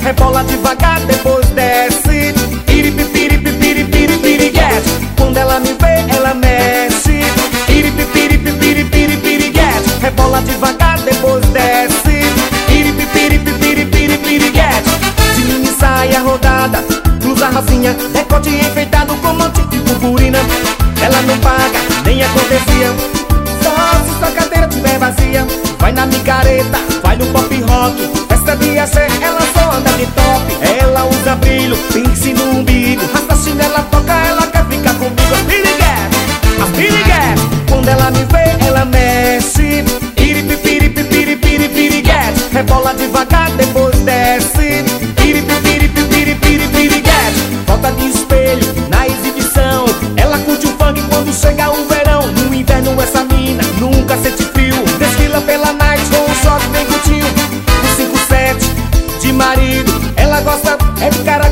rebola devagar, depois desce. Piripipiripipiripiripiriguete. Quando ela me vê, ela mexe. Piripipiripipiripiriguete. Rebola devagar, depois desce. Piripipiripipiripiriguete. De mini saia rodada, blusa rosinha, decote enfeitado com monte de purpurina. Ela não paga, nem acontecia. Só se sua cadeira tiver vazia. Vai na micareta, vai no pop rock. Festa de axé, ela só anda de top. Ela usa brilho, pince no umbigo. Rasta chinela, toca, ela quer ficar comigo. As piriguete. Quando ela me vê, ela mexe. Piripipiripipiripiriguete. Rebola devagar, depois desce. Piripipiripipiripiriguete. Volta de espelho, na exibição. Ela curte o funk quando chega o verão. No inverno essa mina nunca sente frio. Desfila pela night com um short bem curtinho. O 5-7 de marido. Ela gosta é de cara